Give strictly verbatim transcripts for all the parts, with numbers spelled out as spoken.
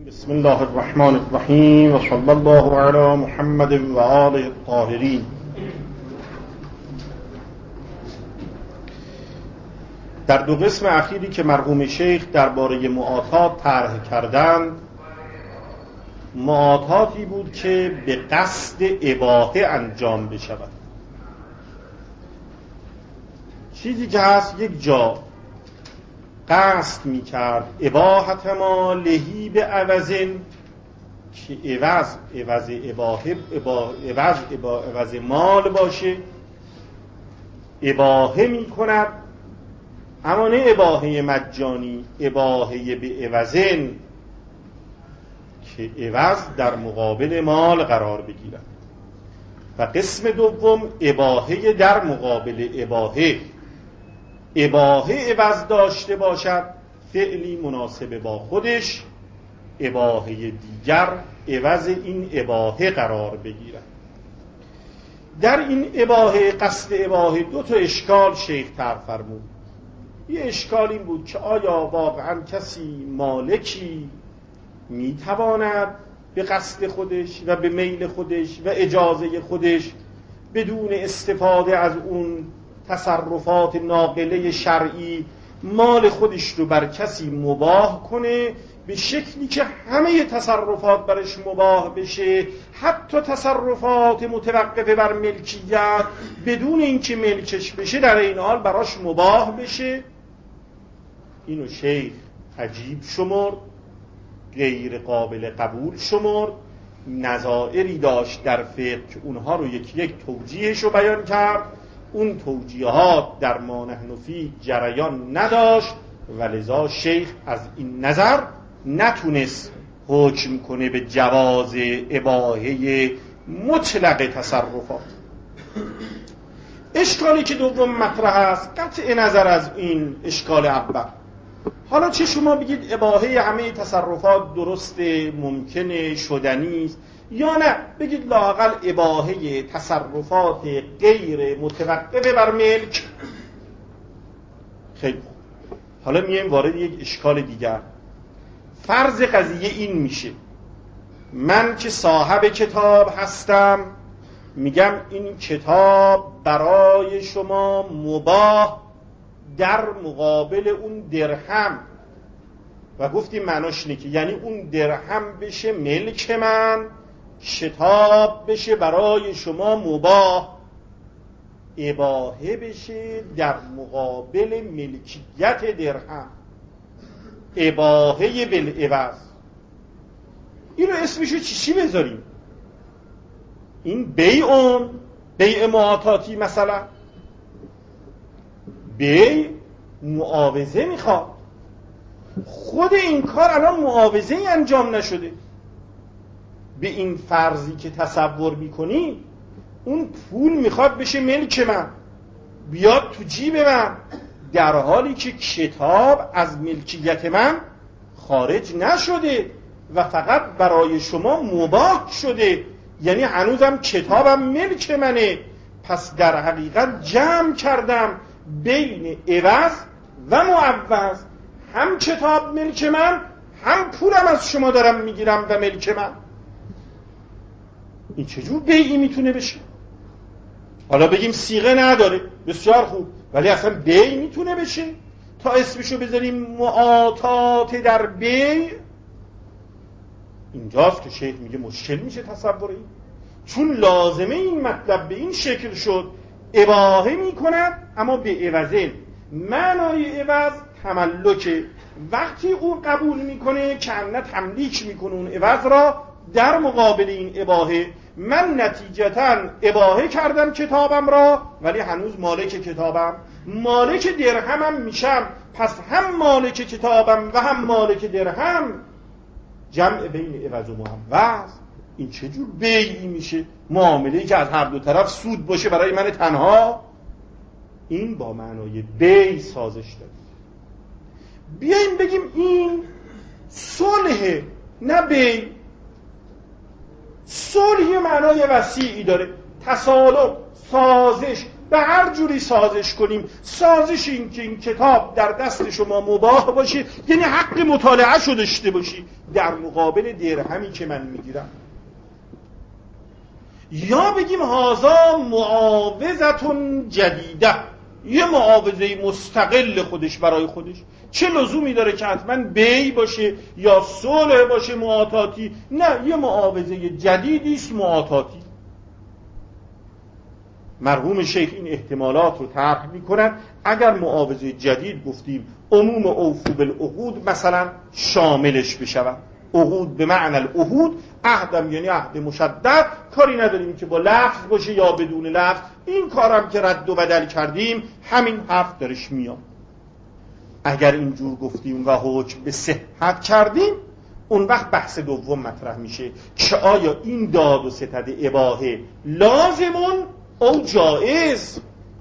بسم الله الرحمن الرحیم و صلی الله علی محمد و آله الطاهرین. در دو قسم اخیری که مرحوم شیخ درباره معاطات طرح کردند، معاطاتی بود که به قصد اباحه انجام بشود. چیزی که هست یک جا قصد می کرد اباحت ما لهی به عوضین، که عوض عوض اباحه عوض عوض مال باشه، اباحه می کند، اما نه اباحه مجانی، اباحه به عوضین که عوض در مقابل مال قرار بگیرد. و قسم دوم اباحه در مقابل اباحه، اباحه عوض داشته باشد، فعلی مناسب با خودش، اباحه دیگر عوض این اباحه قرار بگیرد. در این اباحه، قصد اباحه، دو تا اشکال شیخ طرح فرمود. یه اشکال این بود که آیا واقعا کسی مالکی میتواند به قصد خودش و به میل خودش و اجازه خودش بدون استفاده از اون تصرفات ناقله شرعی مال خودش رو بر کسی مباح کنه به شکلی که همه تصرفات برش مباح بشه، حتی تصرفات متوقفه بر ملکیت بدون اینکه ملکش بشه در این حال براش مباح بشه؟ اینو شیخ عجیب شمرد، غیر قابل قبول شمرد. نظائری داشت در فقه که اونها رو یک یک توجیهش رو بیان کرد. اون توجیهات در ما نحن فیه جریان نداشت و لذا شیخ از این نظر نتونست حکم کنه به جواز اباحه مطلق تصرفات. اشکالی که دوم مطرح است، قطع نظر از این اشکال اول، حالا چه شما بگید اباحه همه تصرفات درسته، ممکنه، شدنی است، یا نه بگید لااقل اباحه تصرفات غیر متوقفه بر ملک. خیلی خوب، حالا میایم وارد یک اشکال دیگر. فرض قضیه این میشه من که صاحب کتاب هستم، میگم این کتاب برای شما مباح در مقابل اون درهم، و گفتیم معناش اینه که یعنی اون درهم بشه ملک من، کتاب بشه برای شما مباح، اباحه بشه در مقابل ملکیت درهم، اباحه بالعوض. این رو اسمشو چی چی بذاریم؟ این بیعون، بیع معاطاتی مثلا، بیع معاوضه میخواد. خود این کار الان معاوضه ای انجام نشده. به این فرضی که تصور میکنی اون پول میخواد بشه ملک من، بیاد تو جیب من، در حالی که کتاب از ملکیت من خارج نشده و فقط برای شما مباح شده، یعنی هنوزم کتابم ملک منه. پس در حقیقت جمع کردم بین عوض و معوض، هم کتاب ملک من، هم پولم از شما دارم میگیرم و ملک من. این چجور بیعی میتونه بشه؟ حالا بگیم صیغه نداره، بسیار خوب، ولی اصلا بیع میتونه بشه تا اسمشو بذاریم معاطات در بیع؟ اینجاست که شیخ میگه مشکل میشه تصور این، چون لازمه این مطلب به این شکل شد اباحه میکند اما به عوضه. معنای عوض تملکه، وقتی اون قبول میکنه که انه تملیک میکنه اون عوض را در مقابل این اباحه. من نتیجتاً اباحه کردم کتابم را ولی هنوز مالک کتابم، مالک درهمم میشم، پس هم مالک کتابم و هم مالک درهم، جمع بین عوض و معوض. این چجور بیعی میشه؟ معامله‌ای که از هر دو طرف سود باشه برای من تنها. این با معنای بیع سازش داره. بیاییم بگیم این صلح نه بیع. صلح معنای وسیعی داره، تصالح، سازش، به هر جوری سازش کنیم. سازش این که این کتاب در دست شما مباح باشه، یعنی حق مطالعه شو داشته باشی در مقابل درهمی که من میگیرم. یا بگیم هازا معاوضتون جدیده، یه معاوضه مستقل خودش برای خودش. چه لزومی داره که حتما بی باشه یا صلح باشه معاطاتی؟ نه، یه معاوضه جدیدی است معاطاتی. مرحوم شیخ این احتمالات رو طرح می‌کنند. اگر معاوضه جدید گفتیم عموم اوفو بالعقود مثلا شاملش بشود. عقود به معنی العهود، عهدم یعنی عهد مشدد، کاری نداریم که با لفظ باشه یا بدون لفظ. این کارم که رد و بدل کردیم همین حرف درش میاد. اگر اینجور گفتیم و حکم به صحت کردیم، اون وقت بحث دوم مطرح میشه که آیا این داد و ستد اباحه لازمون او جایز؟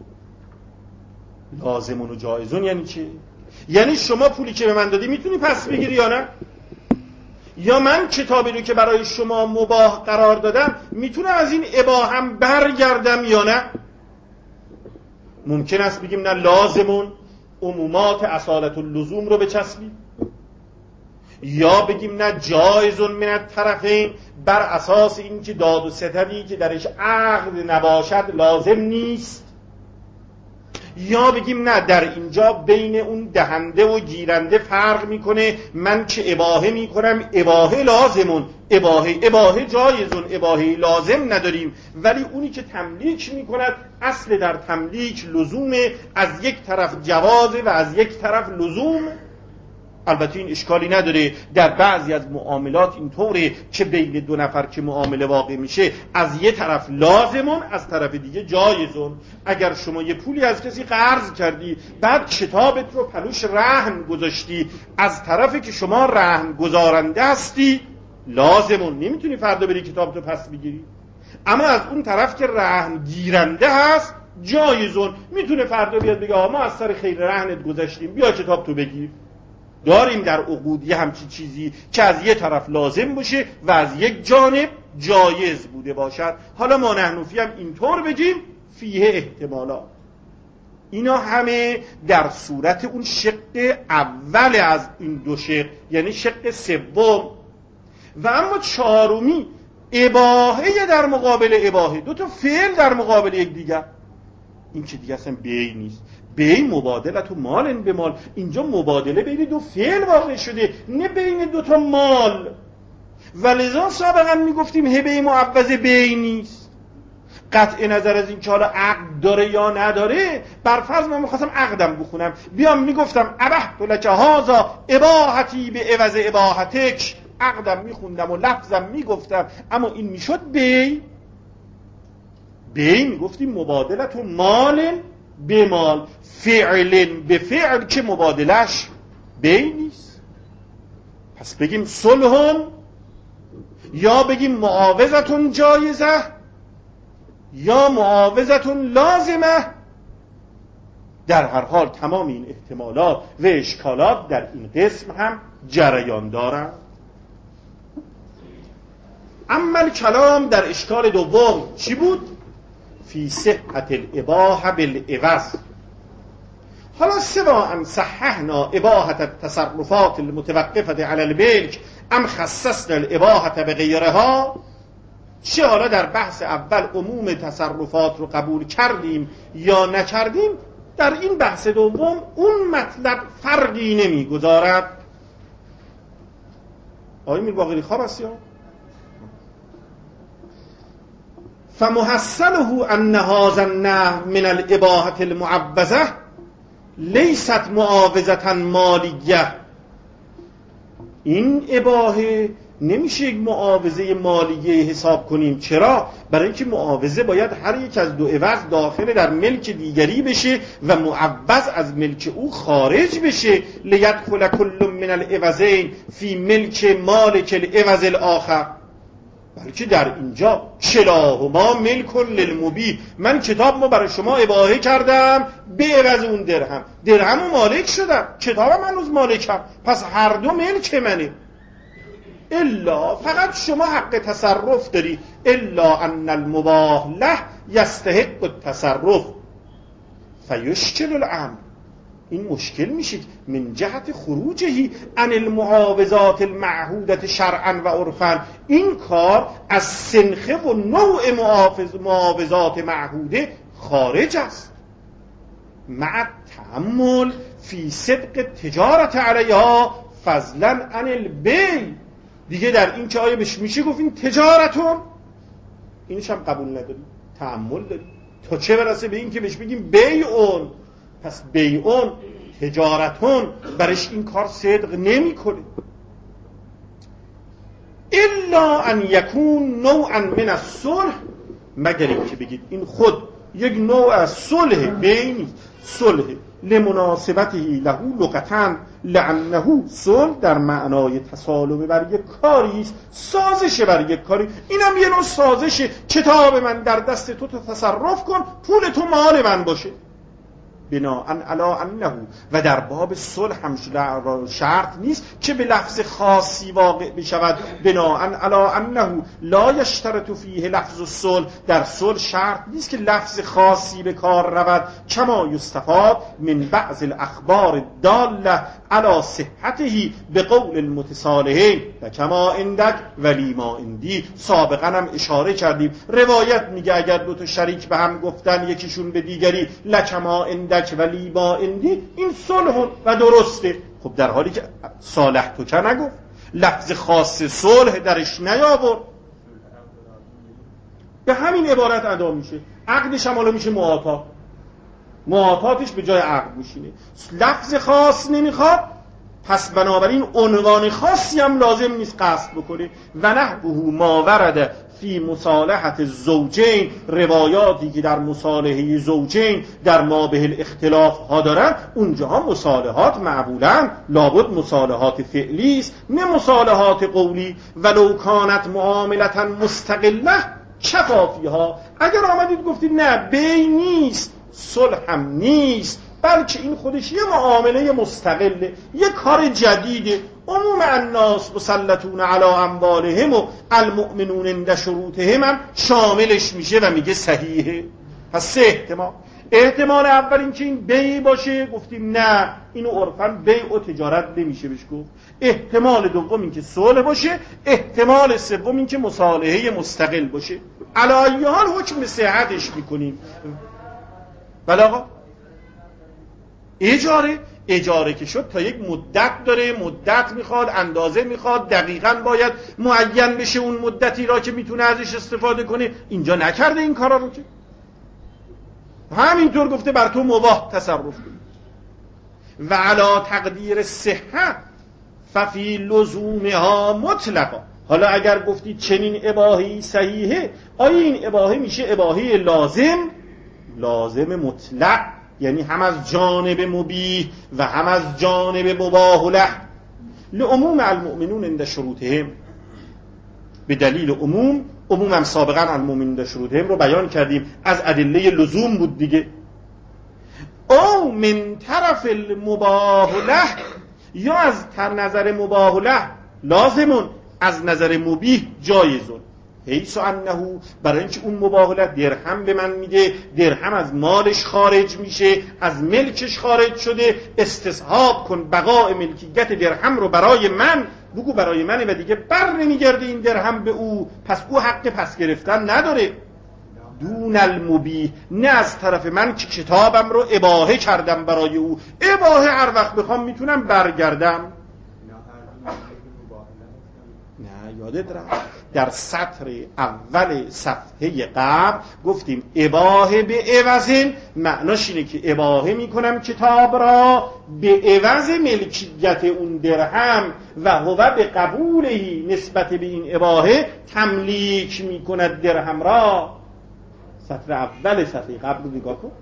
لازمون و جایزون یعنی چه؟ یعنی شما پولی که به من دادی میتونی پس بگیری یا نه؟ یا من کتابی رو که برای شما مباح قرار دادم میتونم از این اباهم برگردم یا نه؟ ممکن است بگیم نه، لازمون عمومات اصالت اللزوم رو بچسبیم، یا بگیم نه، جایزون من الطرفین، بر اساس این که داد و ستدی که درش عقد نباشد لازم نیست، یا بگیم نه، در اینجا بین اون دهنده و گیرنده فرق میکنه، من که اباحه میکنم اباحه لازمون، اباحه اباحه جایزون، اباحه لازم نداریم، ولی اونی که تملیک میکند اصل در تملیک لزوم، از یک طرف جوازه و از یک طرف لزوم. البته این اشکالی نداره، در بعضی از معاملات اینطوره که بین دو نفر که معامله واقع میشه از یه طرف لازمون، از طرف دیگه جایزون. اگر شما یه پولی از کسی قرض کردی، بعد کتابت رو پلوش رهن گذاشتی، از طرفی که شما رهن گذارنده هستی لازمون، نمیتونی فردا بری کتابتو پس بگیری. اما از اون طرف که رهن گیرنده هست جایزون، میتونه فردا بیاد بگه آقا ما از سر خیر رهنت گذاشتیم، بیا کتابتو بگیر. داریم در عقود یه همچی چیزی که از یه طرف لازم باشه و از یک جانب جایز بوده باشد. حالا ما نحنفی هم اینطور بگیم فیه احتمالات. اینا همه در صورت اون شق اول از این دو شق، یعنی شق سوم. و اما چهارمی اباحه در مقابل اباحه، دو تا فعل در مقابل یک دیگر، این که دیگه اصلا بی نیست. بی مبادلت و مال به مال، اینجا مبادله بین دو فعل واقع شده، نه بین دو تا مال. ولذا سابقا میگفتیم هبه معوض بی نیست. قطع نظر از این که حالا عقد داره یا نداره، بر فرض من میخواستم عقدم بخونم، بیام میگفتم ابحت لک هذا اباحتی به عوض اباحتک، عقدم میخوندم و لفظم میگفتم، اما این میشد بی. بی میگفتیم مبادلت و مال به مال، فعل به فعل که مبادلش بی نیست. پس بگیم صلح، یا بگیم معاوضتون جایزه، یا معاوضتون لازمه. در هر حال تمام این احتمالات و اشکالات در این قسم هم جریان دارند. اما الکلام در اشکال دوم چی بود؟ فی صحت الاباحه بالعوض. حالا سواء صححنا اباحه التصرفات المتوقفه علی الملک ام خصصنا الاباحه بغیرها، چه حالا در بحث اول عموم تصرفات رو قبول کردیم یا نکردیم، در این بحث دوم اون مطلب فرقی نمیگذارد. آقای میرباقری خواب است یا؟ فمحصله ان هذا النحو من الاباحه المعوضه لیست معاوضه مالیه. این اباحه نمیشه یک معاوضه مالیه حساب کنیم. چرا؟ برای اینکه معاوضه باید هر یک از دو عوض داخل در ملک دیگری بشه و معوض از ملک او خارج بشه. لیدخل کل من العوضین فی ملک مالک العوض الاخر. بلکه در اینجا کلاهما ملک للمبیح، من کتاب ما برای شما اباحه کردم به عوض اون درهم، درهم مالک شدم، کتابم هنوز مالکم، پس هر دو ملک منه. الا فقط شما حق تصرف داری، الا ان المباح له یستحق التصرف. فیشکل الامر، این مشکل میشید من جهت خروجهی عن المعاوضات المعهودت شرعا و عرفا، این کار از سنخه و نوع معاوضات معهوده خارج است. مع تأمل فی صدق تجارت علیها فضلا عن البیع، دیگه در این که آیه بهش میشه گفت این تجارتون، اینش هم قبول نداریم، تأمل داریم تا چه برسه به این که بهش بگیم بیعون. پس بیعون تجارتون برش این کار صدق نمی کنه. الا ان یکون نوعا من الصلح، مگر این که بگید این خود یک نوع از صلح بینی، صلح لمناسبته له لغتاً لعنه، صلح در معنای تسالم بر یک کاری است، سازش بر یک کاری، اینم یه نوع سازشه، کتاب من در دست تو تو تصرف کن، پول تو مال من باشه. بناءً علی انه، و در باب صلح هم شرط نیست که به لفظ خاصی واقع بشود. بناءً علی انه لا یشترط فیه لفظ الصلح، در صلح شرط نیست که لفظ خاصی به کار رود. کما یستفاد من بعض الاخبار الداله علی صحته به قول المتصالحین و کما عندک ولی ما عندی. سابقا هم اشاره کردیم، روایت میگه اگر دو تا شریک به هم گفتن یکیشون به دیگری لکما عندک ولی ما عندی، این صلح و درسته. خب در حالی که صالح تو که نگفت، لفظ خاص صلح درش نیاورد، به همین عبارت ادا میشه. عقدش هم حالا میشه معاطات، معاطاتش به جای عقد میشینه. لفظ خاص نمیخواد، پس بنابراین عنوان خاصی هم لازم نیست قصد بکنه. و نحوه ما ورد فی مصالحت الزوجین، روایاتی که در مصالحه زوجین در ما به الاختلاف ها دارن، اونجاها مصالحات معمولا لابد مصالحات فعلی است نه مصالحات قولی. ولو کانت معاملتا مستقله کفافیها، اگر آمدید گفتید نه بی نیست، صلح هم نیست، بلکه این خودش یه معامله مستقله، یه کار جدیده، عموم الناس مسلطون علی اموالهم و المؤمنون عند شروطهم هم شاملش میشه و میگه صحیحه. پس سه احتمال. احتمال اول این که این بیع باشه، گفتیم نه اینو عرفاً بیع و تجارت نمیشه بهش گفت. احتمال دوم این که صلح باشه. احتمال سوم این که مصالحه مستقل باشه. علی ای حال حکم صحتش میکنیم. ولی آقا اجاره اجاره که شد تا یک مدت داره، مدت میخواد، اندازه میخواد، دقیقاً باید معین بشه اون مدتی را که میتونه ازش استفاده کنه. اینجا نکرده این کارا رو، که همینطور گفته بر تو مباح تصرف کنی. و علا تقدیر صحت ففی لزومها مطلقا. حالا اگر گفتی چنین اباهی صحیحه، آیا این اباهه میشه اباهه لازم؟ لازم مطلق، یعنی هم از جانب مبیح و هم از جانب مباح له. لعموم المؤمنون عند شروطهم، به دلیل عموم. عموم هم سابقا المؤمنون عند شروطهم رو بیان کردیم، از ادله لزوم بود دیگه. او من طرف المباح له، یا از نظر مباح له لازمون، از نظر مبیح جایزون. حیث انه، برای اینکه اون مباح له درهم به من میده، درهم از مالش خارج میشه، از ملکش خارج شده، استصحاب کن بقاء ملکیت درهم رو برای من، بگو برای منه و دیگه بر نمیگرده این درهم به او، پس او حق پس گرفتن نداره. دون المبیح، نه از طرف من که کتابم رو اباحه کردم برای او، اباحه هر وقت بخوام میتونم برگردم. نه یادت رفت در سطر اول صفحه قبل گفتیم اباحه به عوضین، معناش اینه که اباحه میکنم کتاب را به عوض ملکیت اون درهم و هو به قبولهی نسبت به این اباحه تملیک میکند درهم را. سطر اول صفحه قبل رو نگاه کن.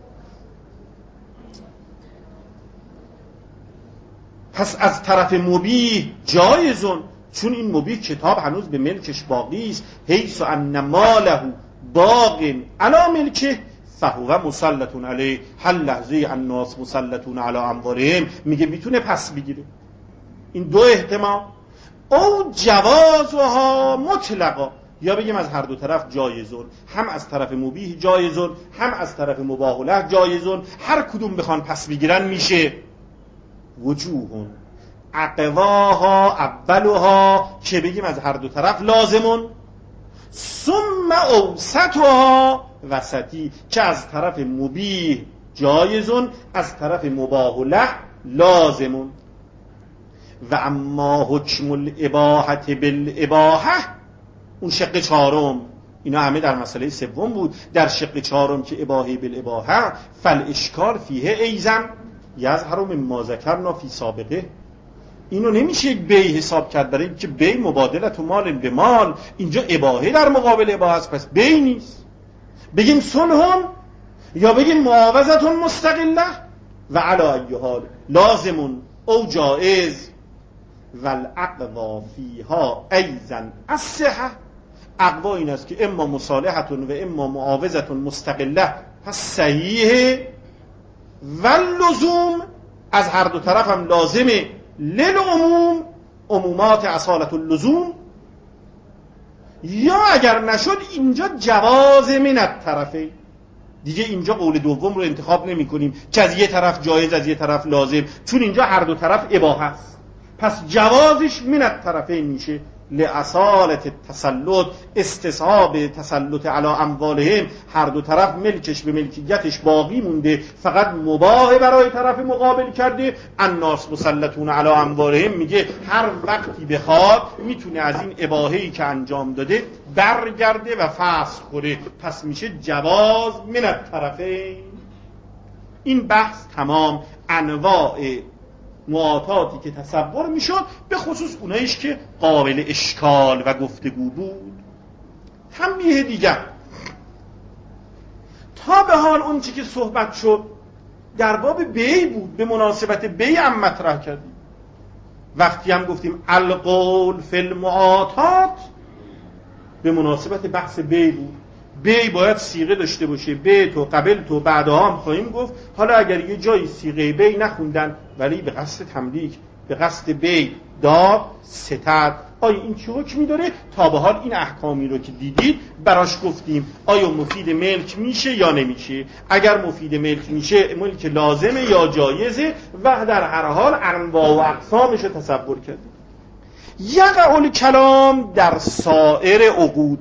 پس از طرف مبیح جایزون، چون این مبیح کتاب هنوز به ملکش باقی است. حیث ان ماله باق علی ملکه فهو مسلطون علیه، هر لحظه الناس مسلطون علی اموالهم، میگه میتونه پس بگیره. این دو احتمال. او جوازها مطلقا، یا بگیم از هر دو طرف جایزون، هم از طرف مبیح جایزون، هم از طرف مباح له جایزون، هر کدوم بخوان پس بگیرن میشه. وجوهون عقواها اولها، که بگیم از هر دو طرف لازمون، ثم اوسطها وسطی، که از طرف مبیح جایزون، از طرف مباح له لازمون. و اما حکم الاباحه بالاباحه، اون شق چهارم، اینا همه در مسئله سوم بود. در شق چهارم که اباحه بالاباحه، فالاشکال فیه ایزن یظهر مما ذکرنا فی سابقه، اینو نمیشه یک بیع حساب کرد، برای اینکه بیع مبادلت و مال به مال، اینجا اباحه در مقابل اباحه است، پس بیع نیست. بگیم صلح یا بگیم معاوضت مستقله، و علی ای حال لازمون او جائز. والاقوا فیها ایضا الصحه، اقوا این است که اما مصالحه و اما معاوضه مستقله، پس صحیح. واللزوم از هر دو طرف هم لازمه، للعموم عمومات اصالت اللزوم. یا اگر نشد اینجا جواز من الطرفین، دیگه اینجا قول دوم رو انتخاب نمی کنیم که از یه طرف جایز از یه طرف لازم، چون اینجا هر دو طرف اباحه است، پس جوازش من الطرفین میشه. لأصالت التسلط، استصحاب تسلط علی اموالهم، هر دو طرف ملکش به ملکیتش باقی مونده، فقط مباح برای طرف مقابل کرده. الناس مسلطون علی اموالهم میگه هر وقتی بخواد میتونه از این اباحه‌ای که انجام داده برگرده و فسخ کنه، پس میشه جواز من الطرفین. این بحث تمام. انواع معاطاتی که تصور میشد، به خصوص اونایش که قابل اشکال و گفتگو بود. تنبیه دیگر، تا به حال اون چی که صحبت شد در باب بیع بود، به مناسبت بیع هم مطرح کردیم. وقتی هم گفتیم القول فی المعاطات، به مناسبت بحث بیع بود. بیع باید صیغه داشته باشه، بیع تو قبل تو بعدها هم خواهیم گفت. حالا اگر یه جایی صیغه بیع نخوندن ولی به قصد تملیک، به قصد بیع داد ستد، آیا این چه حکمی داره؟ تا به حال این احکامی رو که دیدید براش گفتیم آیا مفید ملک میشه یا نمیشه. اگر مفید ملک میشه ملک لازمه یا جایزه، و در هر حال انواع و اقسامش رو تصور کردیم. یقع الکلام در سایر عقود،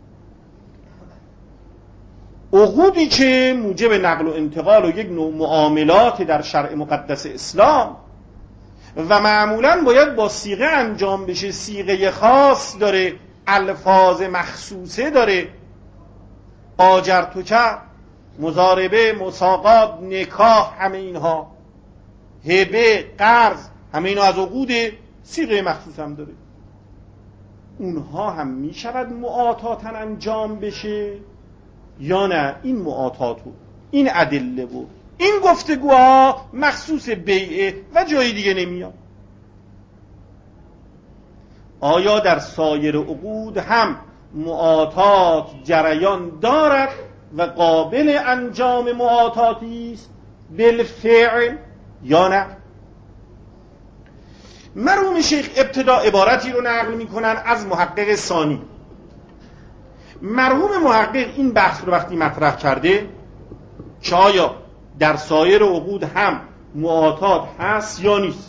عقودی که موجب نقل و انتقال و یک نوع معاملات در شرع مقدس اسلام و معمولاً باید با صیغه انجام بشه، صیغه خاص داره، الفاظ مخصوصه داره. آجرتوکه، مضاربه، مساقات، نکاح، همه اینها، هبه، قرض، همه اینها از عقود، صیغه مخصوص هم داره. اونها هم می شود معاطاتا انجام بشه یا نه؟ این معاطات و این ادله و این گفتگوها مخصوص بیعه و جای دیگه نمیاد. آیا در سایر عقود هم معاطات جریان دارد و قابل انجام معاطاتی است بالفعل یا نه؟ مرحوم شیخ ابتدا عبارتی رو نقل میکنن از محقق ثانی. مرحوم محقق این بحث رو وقتی مطرح کرده که آیا در سایر عقود هم معاطات هست یا نیست،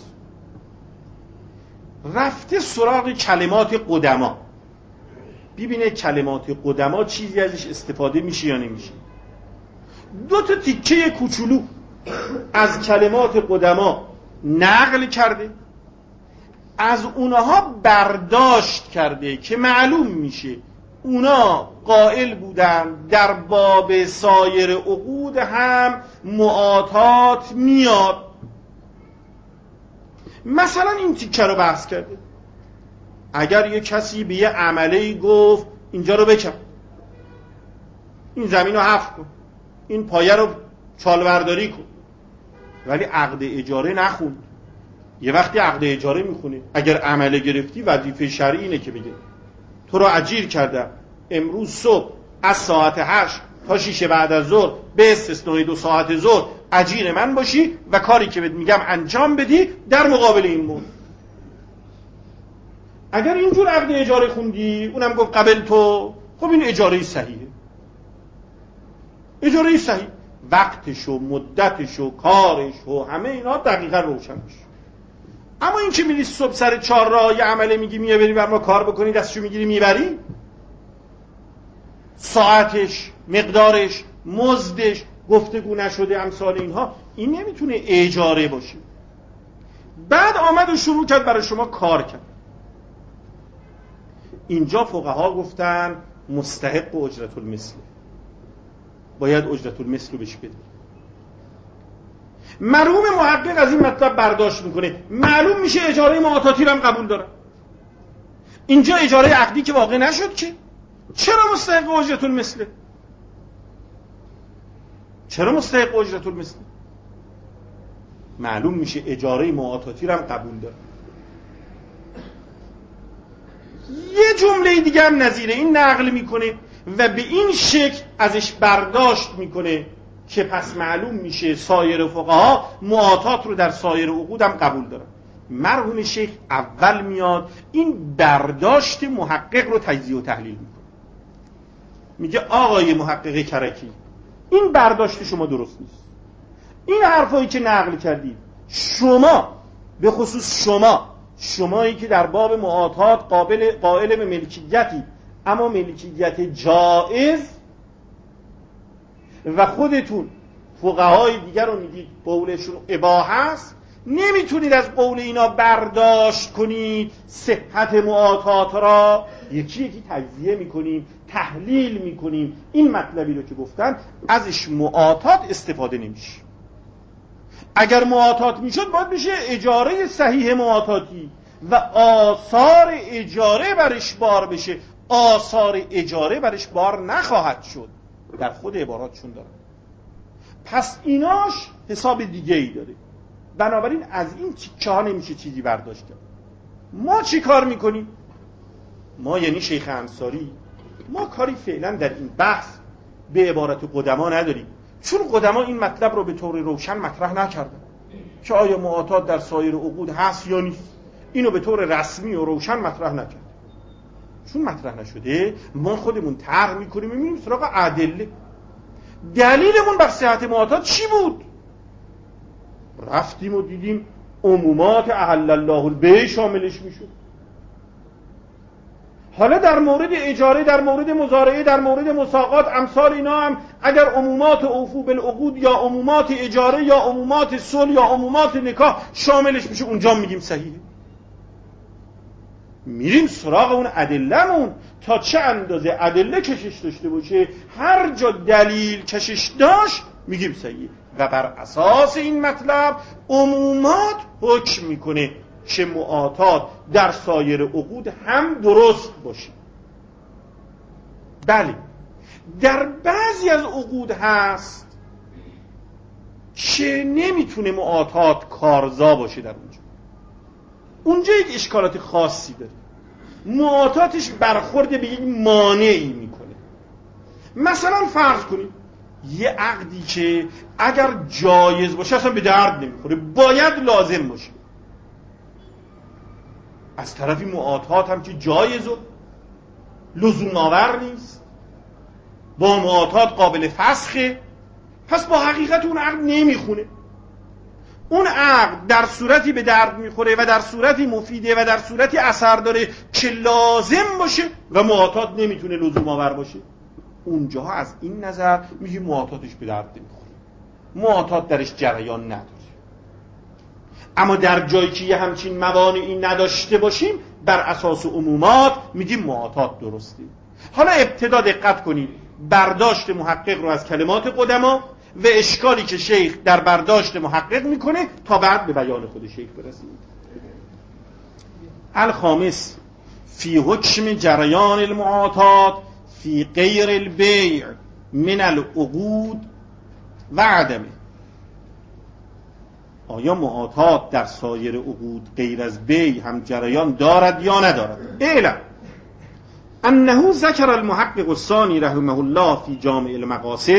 رفته سراغ کلمات قدما، ببینه کلمات قدما چیزی ازش استفاده میشه یا نمیشه. دو تا تیکه کوچولو از کلمات قدما نقل کرده، از اونها برداشت کرده که معلوم میشه اونا قائل بودن در باب سایر عقود هم معاطات میاد. مثلا این تیکه رو بحث کرده، اگر یه کسی به یه عمله گفت اینجا رو بکن، این زمین رو حفر کن، این پایه رو چالبرداری کن، ولی عقد اجاره نخوند. یه وقتی عقد اجاره میخونه، اگر عمله گرفتی وظیفه شرعی اینه که بگه تو رو اجیر کردم، امروز صبح از ساعت هشت تا شیش بعد از ظهر به استثنای دو ساعت ظهر اجیر من باشی و کاری که بهت میگم انجام بدی در مقابل این مورد. اگر اینجور عقد اجاره خوندی اونم گفت قبل تو، خب این اجاره صحیحه، اجاره صحیح، وقتش و مدتش و کارش و همه اینا دقیقا روشن میشه. اما این که میری صبح سر چهار راه یه عمله میگی میای بری بر ما کار بکنی، دستشو میگیری میبری، ساعتش، مقدارش، مزدش گفتگو نشده، امثال اینها، این نمیتونه اجاره باشه. بعد آمد و شروع کرد برای شما کار کرد. اینجا فقها گفتن مستحق و اجرت المثل، باید اجرت المثل رو بهش بده. مرحوم محقق از این مطلب برداشت میکنه، معلوم میشه اجاره معاطاتی رو هم قبول داره. اینجا اجاره عقدی که واقع نشد که، چرا مستحق اجرت المثل؟ چرا مستحق اجرت المثل؟ معلوم میشه اجاره معاطاتی رو هم قبول داره. یه جمله دیگه هم نظیر این نقل میکنه و به این شکل ازش برداشت میکنه که پس معلوم میشه سایر فقها معاطات رو در سایر عقود هم قبول دارن. مرحوم شیخ اول میاد این برداشت محقق رو تجزیه و تحلیل میکنه، میگه آقای محقق کرکی این برداشت شما درست نیست. این حرفایی که نقل کردید شما، به خصوص شما شمایی که در باب معاطات قابل قائل به ملکیتی، اما ملکیت جائز، و خودتون فقهای دیگر رو میگید قولشون اباحه است، نمیتونید از قول اینا برداشت کنید صحت معاطات را. یکی یکی تجزیه میکنیم، تحلیل میکنیم، این مطلبی رو که گفتن ازش معاطات استفاده نمیشه. اگر معاطات میشد باید بشه اجاره صحیح معاطاتی و آثار اجاره برش بار بشه. آثار اجاره برش بار نخواهد شد، در خود عباراتشون دارن. پس ایناش حساب دیگه ای داره. بنابراین از این تیکه ها نمیشه چیزی برداشت کرد. ما چی کار میکنیم؟ ما یعنی شیخ انصاری، ما کاری فعلا در این بحث به عبارت قدما نداریم، چون قدما این مطلب رو به طور روشن مطرح نکردن که آیا معاطات در سایر عقود هست یا نیست. اینو به طور رسمی و روشن مطرح نکرد. چون مطرح نشده ما خودمون طرح میکنیم و میریم سراغ ادله. دلیلمون بر صحت معاطات چی بود؟ رفتیم و دیدیم عمومات احل الله البیع شاملش میشد. حالا در مورد اجاره، در مورد مزارعه، در مورد مساقات، امثال اینا هم اگر عمومات اوفو بالعقود یا عمومات اجاره یا عمومات صلح یا عمومات نکاح شاملش میشه، اونجا میگیم صحیحه. میریم سراغ اون ادله‌مون تا چه اندازه ادله کشش داشته باشه، هر جا دلیل کشش داشت میگیم صحیحه. و بر اساس این مطلب عمومات حکم میکنه که معاطات در سایر عقود هم درست باشه. بله، در بعضی از عقود هست که نمیتونه معاطات کارزا باشه. در اونجا اونجا یک اشکالات خاصی داره. معاطاتش برخورد به یک مانعی میکنه. مثلا فرض کنید یه عقدی که اگر جایز باشه اصلا به درد نمیخوره، باید لازم باشه. از طرفی معاطات هم که جایز و لزوم آور نیست، با معاطات قابل فسخه، پس با حقیقت اون عقد نمیخونه. اون عقد در صورتی به درد میخوره و در صورتی مفیده و در صورتی اثر داره که لازم باشه و معاطات نمیتونه لزوم آور باشه. اونجاها از این نظر میگه معاطاتش به درد نمیخوره، معاطات درش جریان نداره. اما در جایی که یه همچین موانعی نداشته باشیم، بر اساس عمومات میگیم معاطات درسته. حالا ابتدا دقت کنید برداشت محقق رو از کلمات قدما و اشکالی که شیخ در برداشت محقق میکنه تا بعد به بیان خود شیخ برسیم. الخامس فی حکم جریان المعاطات فی غیر البیع من العقود و عدمه. آیا معاطات در سایر عقود غیر از بیع هم جریان دارد یا ندارد؟ اعلم انه ذکر المحقق الثانی رحمه الله فی جامع المقاصد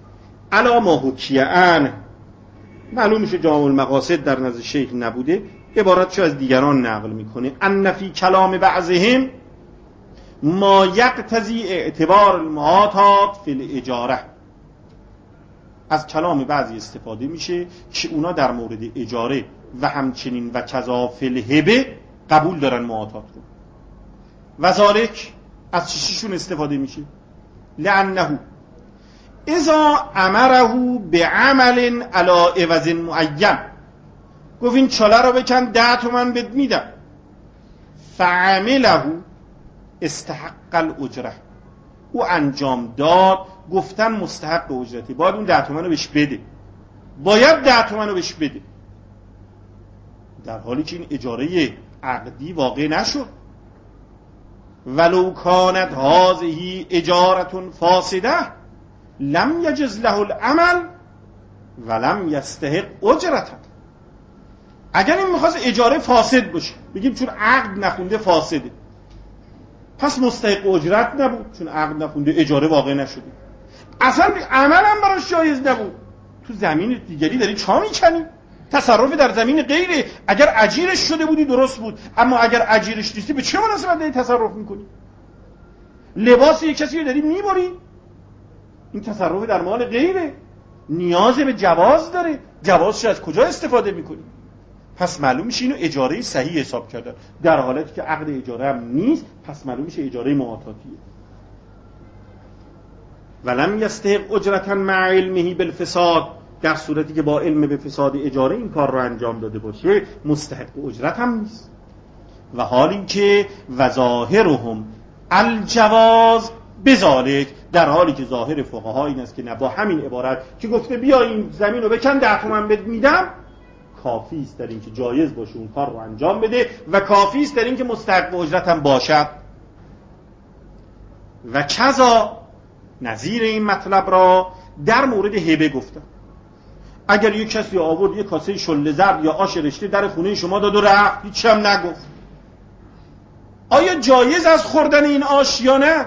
علی ما حکی عنه. معلوم میشه جامع المقاصد در نزد شیخ نبوده، عبارتشو از دیگران نقل میکنه، ان فی کلام بعضهم ما یقتضی اعتبار المعاطات فی الاجاره. از کلام بعضی استفاده میشه که اونا در مورد اجاره و همچنین و کذا فی الهبه قبول دارن معاطات رو. و ذالک از چیشون استفاده میشه؟ لانه اذا امره بعمل علی عوض معین، گفت این چاله رو بکن ده تومن بهت میدم، فعمله استحق الاجره، او انجام داد، گفتن مستحق اجرتی، باید اون ده تومن رو بهش بده، باید ده تومن رو بهش بده، در حالی که این اجاره عقدی واقع نشد. ولو کانت هذه اجاره فاسده لم یجز له العمل ولم یستحق اجرته. اگر این میخواست اجاره فاسد باشه، بگیم چون عقد نخونده فاسده، پس مستحق اجرت نبود، چون عقد نخونده اجاره واقع نشده، اصلا عمل هم براش جایز نبود. تو زمین دیگری داری چا میکنی؟ تصرف در زمین غیره. اگر اجیرش شده بودی درست بود، اما اگر اجیرش نیستی به چه مناسبت داری تصرف میکنی؟ لباس یک کسی رو داری میبری، این تصرف در مال غیره، نیاز به جواز داره، جوازش از کجا استفاده میکنی؟ پس معلوم میشه اینو اجاره صحیح حساب کردن، در حالتی که عقد اجاره هم نیست، پس معلوم میشه اجاره معاطاتیه. ولم یستحق اجرتا مع علمه بالفساد، در صورتی که با علم به فساد اجاره این کار رو انجام داده باشه مستحق اجرت هم نیست. و حال این که وظاهرهم الجواز بذالک، در حالی که ظاهر فقها این است که نه، با همین عبارت که گفته بیا این زمین رو بکن ده تومن بهت میدم، کافی است در این که جایز باشه اون کار رو انجام بده و کافی است در این که مستحق اجرت هم باشد. و کذا نظیر این مطلب را در مورد هبه گفتم. اگر یک کسی آورد یک کاسه شله زرد یا آش رشته در خونه شما داد و رفت، هیچ هم نگفت، آیا جایز از خوردن این آش یا نه؟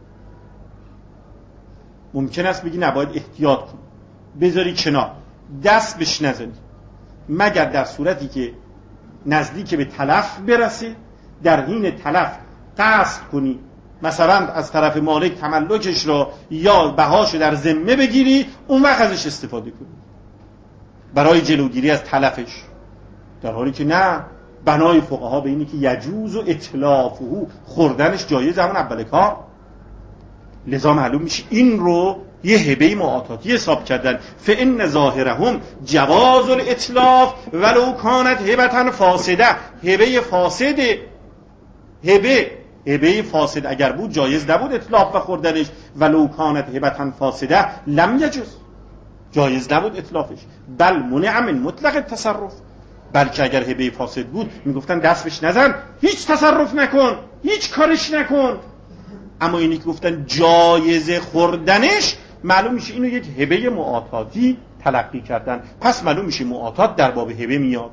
ممکن است بگی نباید احتیاط کن، بذاری کنار، دست بهش نزنی، مگر در صورتی که نزدیک به تلف برسه، در حین تلف قصد کنی مثلا از طرف مالک تملکش را یا بهاش در ذمه بگیری، اون وقت ازش استفاده کنی برای جلوگیری از تلفش. در حالی که نه، بنای فقها به اینی که یجوز و اتلافه، خوردنش جایز همون اول کار. لذا معلوم میشه این رو یه هبه معاطاتی حساب کردن. فإن ظاهرهم جواز الاتلاف ولو کانت هبه فاسده، هبه فاسد، هبه هبه فاسد اگر بود جایز نبود اتلاف و خوردنش، ولو کانت هبه فاسده لم یجوز، جایز نبود اتلافش، بل منع من مطلق التصرف، بلکه اگر هبه فاسد بود میگفتن دست بهش نزن، هیچ تصرف نکن، هیچ کارش نکن. اما اینی که گفتن جایز خوردنش، معلوم میشه اینو یک هبه معاطاتی تلقی کردن، پس معلوم میشه معاطات در باب هبه میاد.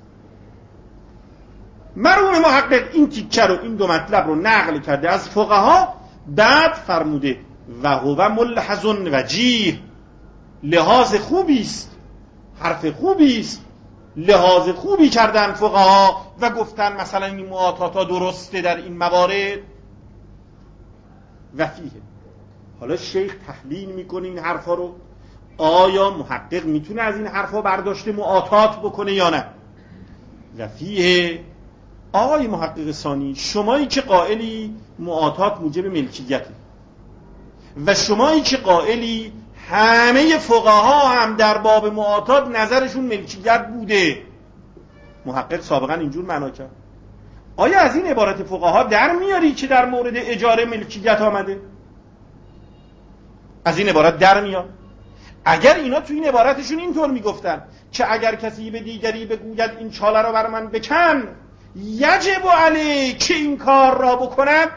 مرحوم محقق این تیکه رو، این دو مطلب رو نقل کرده از فقها، بعد فرموده و هو ملحظ وجیه، لحاظ خوبی است، حرف خوبی است، لحاظ خوبی کردن فقها و گفتن مثلا این معاطات ها درسته در این موارد. و فیه، حالا شیخ تحلیل میکنه این حرفا رو، آیا محقق میتونه از این حرفا برداشت معاطات بکنه یا نه؟ و فیه، آقای محقق ثانی، شمایی که قائلی معاطات موجب ملکیته و شمایی که قائلی همه فقها هم در باب معاطات نظرشون ملکیت بوده، محقق سابقا اینجور معنا کرد، آیا از این عبارت فقها در میاری که در مورد اجاره ملکیت آمده؟ از این عبارت در میاد؟ اگر اینا تو این عبارتشون اینطور میگفتن که اگر کسی به دیگری بگوید این چاله رو بر من بکن، یجب علیه که این کار را بکند،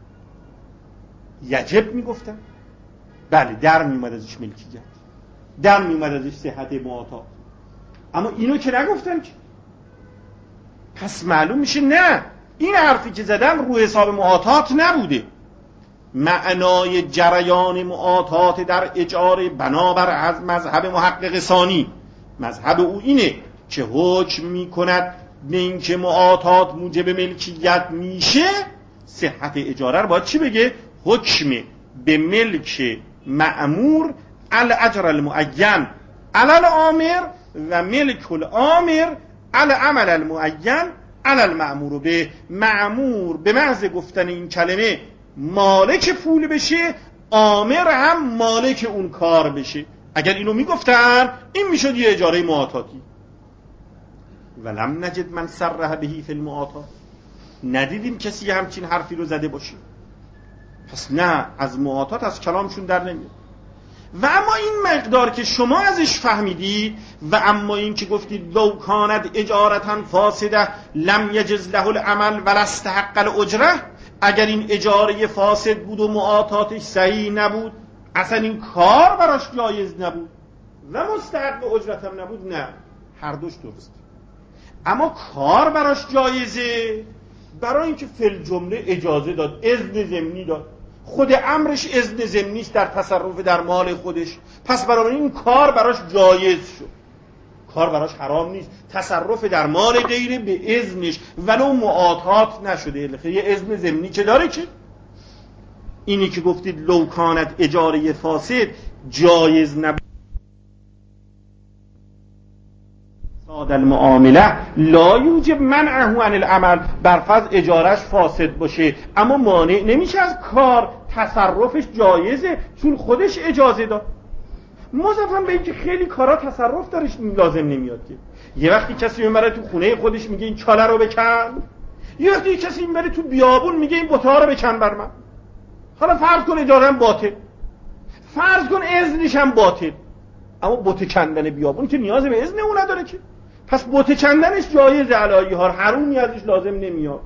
یجب میگفتن، بله در میومد ازش ملکیت، در میومد ازش صحت معاطات، اما اینو که نگفتن که. پس معلوم میشه نه، این حرفی که زدن رو حساب معاطات نبوده. معنای جریان معاطات در اجاره بنابر از مذهب محقق ثانی، مذهب او اینه که حکم میکند به این که معاطات موجب ملکیت میشه، صحت اجاره رو باید چی بگه؟ حکم به ملک مأمور الاجر المعین علی الامر و ملک الامر علی عمل المعین علی المأمور. به مأمور به محض گفتن این کلمه مالک پول بشه، آمر هم مالک اون کار بشه. اگر اینو میگفتن این میشد یه اجاره معاطاتی. ولم نجد من صرح بهی فی المعاطات، ندیدیم کسی همچین حرفی رو زده باشه. پس نه، از معاطات از کلامشون در نمیاد. و اما این مقدار که شما ازش فهمیدید و اما این که گفتید لو کانت اجارتا فاسده لم یجز له العمل ولا استحق الاجره، اگر این اجاره فاسد بود و معاطاتش صحیح نبود، اصلا این کار براش جایز نبود و مستحق اجرت هم نبود، نه، هر دوش درست. اما کار براش جایزه برای اینکه فل جمله اجازه داد، اذن ضمنی داد. خود امرش اذن ضمنی است در تصرف در مال خودش، پس برای این کار براش جایز شد. کار براش حرام نیست، تصرف در مال غیره به اذنش ولو معاطات نشده، یه اذن ضمنی که داره. که اینی که گفتید لو کانت اجاره فاسد جایز نبود صاد المعامله لا یوجب منعه عن العمل، برفرض اجارش فاسد باشه اما مانع نمیشه از کار، تصرفش جایزه چون خودش اجازه داد. مضافاً به اینکه خیلی کارا تصرف درش لازم نمیاد. که یه وقتی کسی میبره تو خونه خودش میگه این چاله رو بکن، یه وقتی کسی میبره تو بیابون میگه این بوته ها رو بکن بر من. حالا فرض کن اجاره هم باطل، فرض کن اذنش هم باطل، اما بوته کندن بیابون که نیاز به اذن اون نداره که، پس بوته کندنش جایز علایی ها، حرومی ازش لازم نمیاد.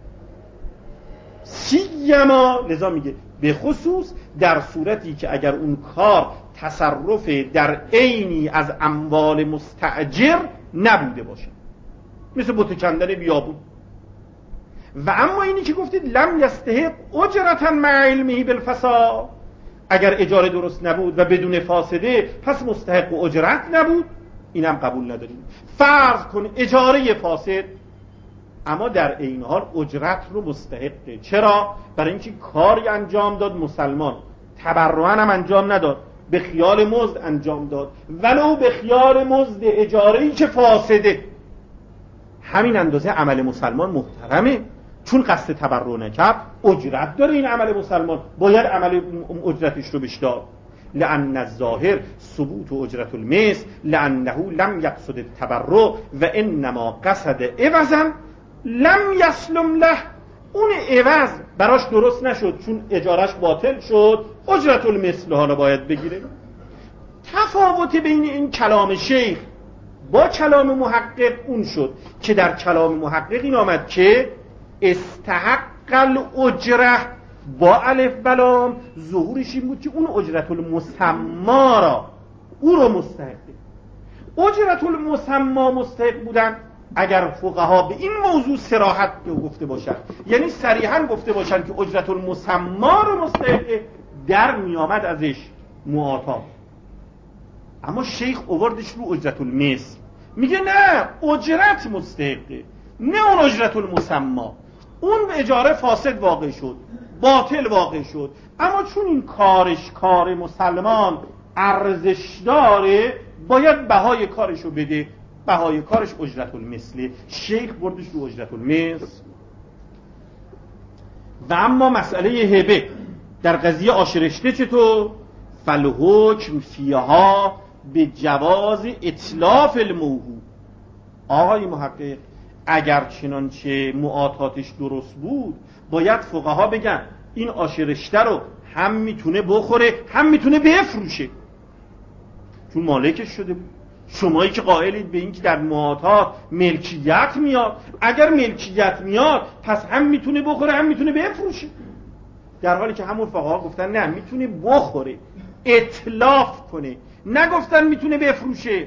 سیما لذا میگه به خصوص در صورتی که اگر اون کار تصرف در عینی از اموال مستأجر نبوده باشه، مثل بوته کندن بیابون. و اما اینی که گفتید لم یستحق اجرتا مع علمه بالفساد، اگر اجاره درست نبود و بدون فاسده پس مستحق اجرت نبود، اینم قبول نداریم. فرض کن اجاره فاسد اما در این حال اجرت رو مستحقه. چرا؟ برای اینکه کاری انجام داد مسلمان، تبرعاً هم انجام نداد، به خیال مزد انجام داد، ولو به خیال مزد اجاره‌ای که فاسده. همین اندازه عمل مسلمان محترمه، چون قصد تبرع نکرد اجرت داره. این عمل مسلمان باید عمل اجرتش رو بهش داد. لأن الظاهر ثبوت اجرت المثل لأنه لم يقصد التبرع و انما قصد عوضا لم يسلم له. اون عوض براش درست نشد چون اجارش باطل شد، اجرت المثل حالا باید بگیره. تفاوت بین این کلام شیخ با کلام محقق اون شد که در کلام محقق این آمد که استحق الاجره با الف بلام ظهورش این بود که اون اجرت المسمی را او رو مستحقه. اجرت المسمی مستحق بودن اگر فقها به این موضوع صراحت گفته باشن، یعنی صریحا گفته باشن که اجرت المسمی رو مستحقه، در میامد ازش معاطات. اما شیخ اووردش رو اجرت المثل، میگه نه اجرت مستحقه، نه اون اجرت المسمی. اون اجاره فاسد واقع شد، باطل واقع شد، اما چون این کارش کار مسلمان ارزش داره باید بهای کارشو بده، بهای کارش اجرت المثل. شیخ بردش رو اجرت المثل. و اما مسئله هبه در قضیه آشرشته چطور؟ فالحکم فیها به جواز اتلاف الموهوب. آقای محقق اگر چنانچه معاطاتش درست بود باید فقها بگن این آشرشته رو هم میتونه بخوره هم میتونه بفروشه، چون مالکش شده بود. شمایی که قائلید به این که در معاطات ملکیت میاد، اگر ملکیت میاد پس هم میتونه بخوره هم میتونه بفروشه، در حالی که همون فقها گفتن نه میتونه بخوره، اتلاف کنه، نگفتن میتونه بفروشه.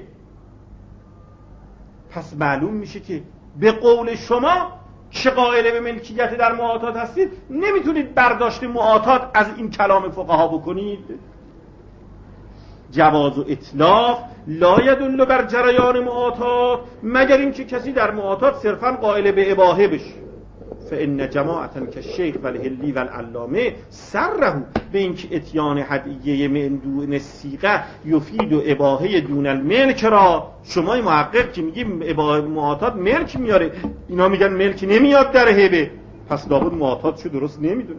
پس معلوم میشه که به قول شما که قائل به ملکیت در معاطات هستید نمیتونید برداشت معاطات از این کلام فقها بکنید. جواز و اطلاق لا یدل بر جریان معاطات، مگر اینکه کسی در معاطات صرفا قائل به اباحه بشه. فان جماعتا کالشیخ والحلی والعلامه سره به اینکه اتیان هدیه من دون الصیغه یفید و اباحه دون الملک را. شما محقق که میگی معاطات ملک میاره، اینا میگن ملک نمیاد در هبه، پس لابد معاطاتشو درست نمیدونن.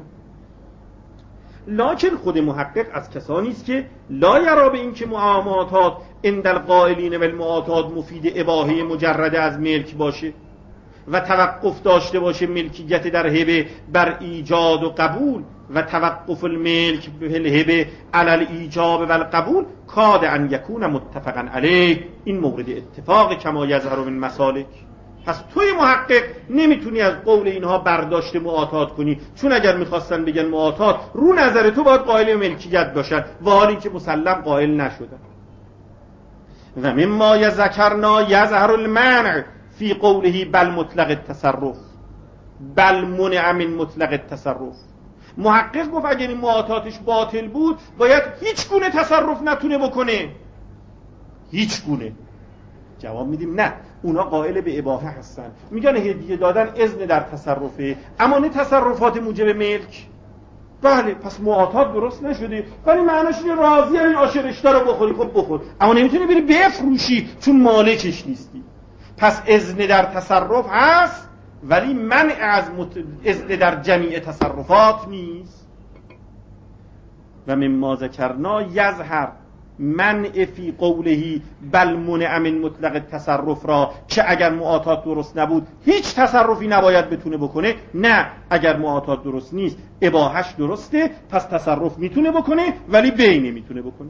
لکن خود محقق از کسانی است که لا یرا به این که معاماتات عند القائلین و المعاطات مفید اباحه مجرد از ملک باشه و توقف داشته باشه ملکیت در هبه بر ایجاد و قبول و توقف الملک به الهبه علی الایجاب و القبول کاد ان یکون متفقا علیه. این مورد اتفاق کما یظهر من مسالک. پس توی محقق نمیتونی از قول اینها برداشت معاطات کنی، چون اگر میخواستن بگن معاطات رو نظر تو باید قائل ملکیت باشن و حالی که مسلم قائل نشدن. و مما یذکرنا یظهر المنع فی قوله بل مطلق التصرف بل منع من مطلق التصرف. محقق گفت اگر این معاطاتش باطل بود باید هیچ گونه تصرف نتونه بکنه، هیچ گونه. جواب میدیم نه، اونا قائل به اباحه هستن، میگن هدیه دادن اذن در تصرفه، اما نه تصرفات موجب ملک. بله پس معاطات درست نشده، ولی معناش اینه راضی هم این آش رشته رو بخوری، خب بخور، اما نمیتونی بری بفروشی چون مالکش نیستی. پس اذن در تصرف هست ولی منع از مت... اذن در جمیع تصرفات نیست. و مما ذکرنا یظهر منع فی قوله بل منع من مطلق التصرف را، که اگر معاطات درست نبود هیچ تصرفی نباید بتونه بکنه. نه، اگر معاطات درست نیست اباحش درسته، پس تصرف میتونه بکنه ولی بی نمیتونه بکنه.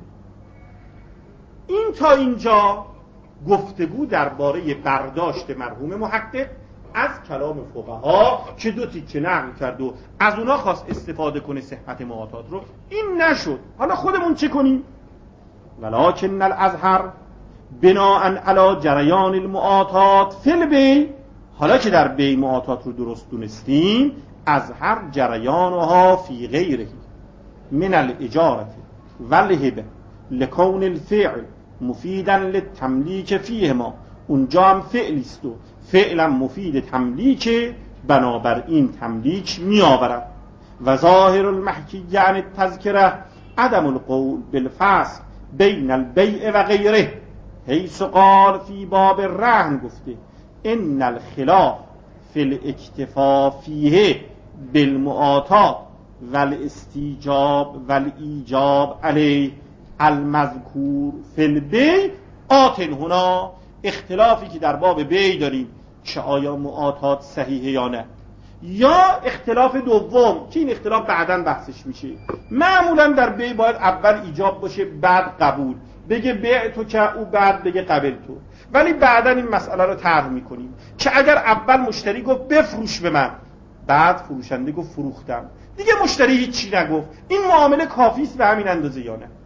این تا اینجا گفتگو درباره برداشت مرحوم محقق از کلام فقها که دو تیکه نقل کرد و از اونا خواست استفاده کنه صحت معاطات رو. این نشد، حالا خودمون چه کنیم؟ ولکن الازهر بناء علی جریان المعاطات فی البیع. حالا که در بیع معاطات رو درست دونستیم، ازهر جریانها فی غیره من الاجاره والهبه لکون الفعل مفیدا للتملیک فیهما. اونجا هم فعلی است و فعلا مفید تملیک، بنابراین تملیک می آورد. و ظاهر المحکی یعنی التذکره عدم القول بالفصل بین البیع و غیره، حیث قال فی باب الرهن گفته ان الخلاف فی الاکتفا فیه بالمعاطات والاستیجاب والایجاب علیه المذکور فی البیع آتن هنا. اختلافی که در باب بیع داریم که آیا معاطات صحیحه یا نه، یا اختلاف دوم که این اختلاف بعداً بحثش میشه. معمولاً در بیع باید اول ایجاب باشه بعد قبول، بگه بیع تو که او بعد بگه قبل تو. ولی بعداً این مسئله رو طرح میکنیم که اگر اول مشتری گفت بفروش به من، بعد فروشنده گفت فروختم، دیگه مشتری هیچی نگفت، این معامله کافی است به همین اندازه یا نه؟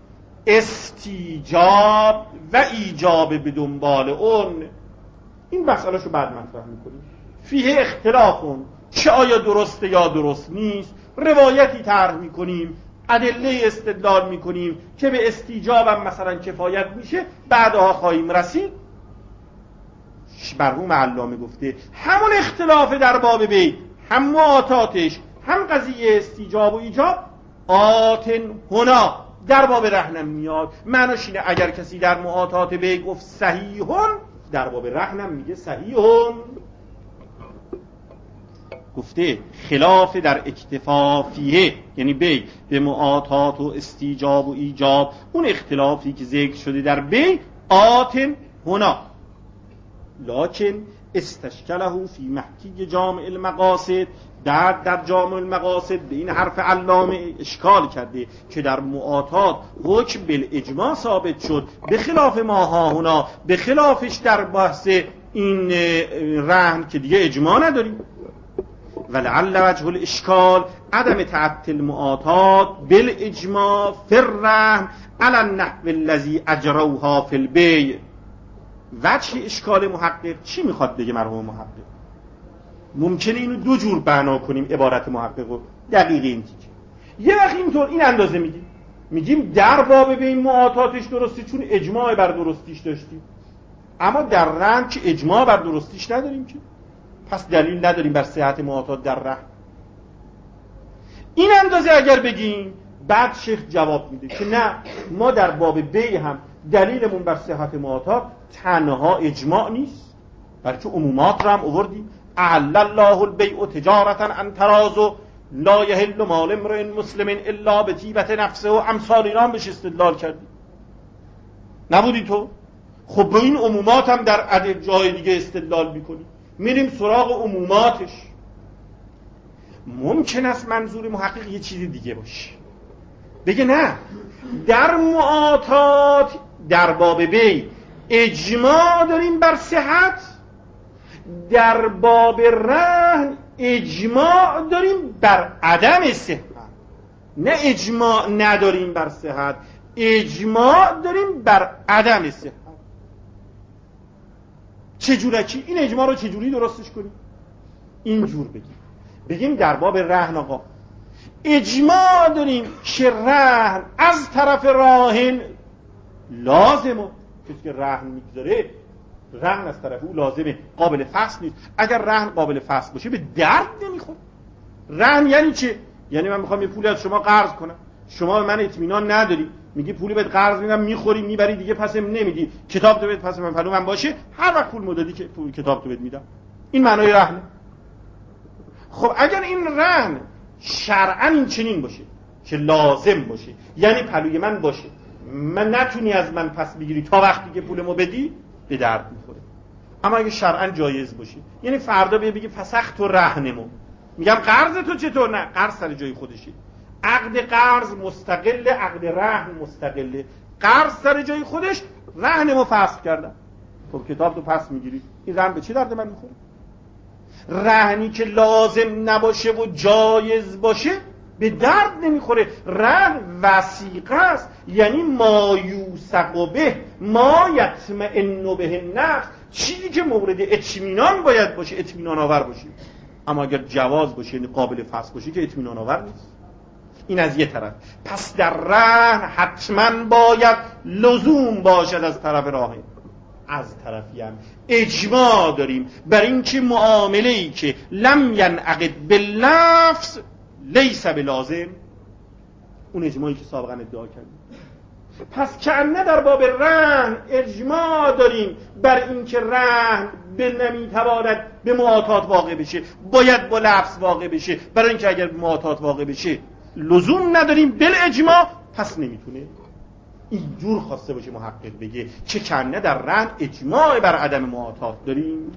استیجاب و ایجاب به دنبال اون، این مسئله رو بعد مطرح میکنیم. فیه اختلافون چه آیا درسته یا درست نیست، روایتی طرح میکنیم، ادله استدلال میکنیم که به استیجاب هم مثلا کفایت میشه، بعدها خواهیم رسید. مرحوم علامه گفته همون اختلاف در باب بیع، هم معاطاتش هم قضیه استیجاب و ایجاب آتن هنا در باب رهنم میاد. معناش اینه اگر کسی در معاطات بیع گفت صحیحون، در باب رهنم میگه صحیحون. گفته خلاف در اکتفا فیه یعنی بیع به معاطات و استیجاب و ایجاب، اون اختلافی که ذکر شده در بیع آتن هنا. لکن استشکله فی محکی جامع المقاصد، در در جامع المقاصد به این حرف علامه اشکال کرده که در معاطات حکم بالاجماع ثابت شد، به خلاف ما ها هنا، به خلافش در بحث این رهن که دیگه اجماع نداریم. ولعل وجه الاشکال عدم تعطل المعاطات بالاجماع فی الرهن علی النحو الذی اجروها فی البیع. وجه اشکال محقق چی میخواد بگه مرحوم محقق؟ ممکنه اینو دو جور بنا کنیم عبارت محقق رو دقیق این تیکه. یه وقت اینطور این اندازه میگیم میگیم در باب به این معاطاتش درستی چون اجماع بر درستیش داشتیم، اما در رهن که اجماع بر درستیش نداریم که، پس دلیل نداریم بر صحت معاطات در رهن. این اندازه اگر بگیم، بعد شیخ جواب میده که نه، ما در باب بی هم دلیلمون بر صحت معاطات تنها اجماع نیست، بلکه عمومات رو هم آوردیم. احل الله البیع تجارتا عن تراض لا یحل مال امرئ مسلم الا بطیبة نفسه و امثال اینا هم بهش استدلال کردیم، نبودی تو؟ خب به این عمومات هم در عدد جای دیگه استدلال میکنیم. میریم سراغ عموماتش. ممکن است منظور محقق یه چیزی دیگه باشه، بگه نه، در معاطات در باب بی اجماع داریم بر صحت، در باب رهن اجماع داریم بر عدم صحت. نه اجماع نداریم بر صحت، اجماع داریم بر عدم صحت. چجورکی؟ این اجماع رو چجوری درستش کنیم؟ اینجور بگیم، بگیم در باب رهن آقا اجماع داریم که رهن از طرف راهن لازمه، کسی که رهن میگذاره رهن از طرف او لازمه، قابل فسخ نیست. اگر رهن قابل فسخ باشه به درد نمیخوره. رهن یعنی چه؟ یعنی من میخوام یه پولی از شما قرض کنم، شما به من اطمینان نداری، میگی پولی بهت قرض میدم، میخوری میبری دیگه پسم نمیدی، کتاب تو بهت پس من پلو من باشه، هر وقت پول مدادی که پول کتاب تو بهت میدم. این معنای رهنه. خب اگر این رهن شرعاً این چنین باشه که لازم باشه، یعنی پلوی من باشه، من نتونی از من پس بگیری تا وقتی که پولمو بدی، به درد میخوره. اما اگه شرعاً جایز باشه، یعنی فردا بیا بگی فسخت و رهنمو، میگم قرض تو چطور؟ نه، قرض سر جای خودشه، عقد قرض مستقله، عقد رهن مستقله. قرض سر جای خودش، رهنمو فسخ کردم، خب کتاب تو پس میگیری. این رهن به چی درد من میخوره؟ رهنی که لازم نباشه و جایز باشه به درد نمیخوره. رهن وثیقه است، یعنی ما یوثق به، ما یطمئن به النفس، چیزی که مورد اطمینان باید باشه، اطمینان آور باشه. اما اگر جواز باشه، یعنی قابل فسخ باشه، که اطمینان آور نیست. این از یه طرف. پس در رهن حتما باید لزوم باشد از طرف راهن. از طرفی هم اجماع داریم بر این که معامله‌ای که لم ینعقد باللفظ لیس بلازم، اون اجماعی که سابقا ادعا کردیم. پس کنه در باب رهن اجماع داریم بر این که رهن به نمیتواند به معاطات واقع بشه، باید با لفظ واقع بشه. برای اینکه اگر به معاطات واقع بشه لزوم نداریم بل اجماع، پس نمیتونه. اینجور خواسته باشه محقق بگه چه کنه در رهن اجماع بر عدم معاطات داریم.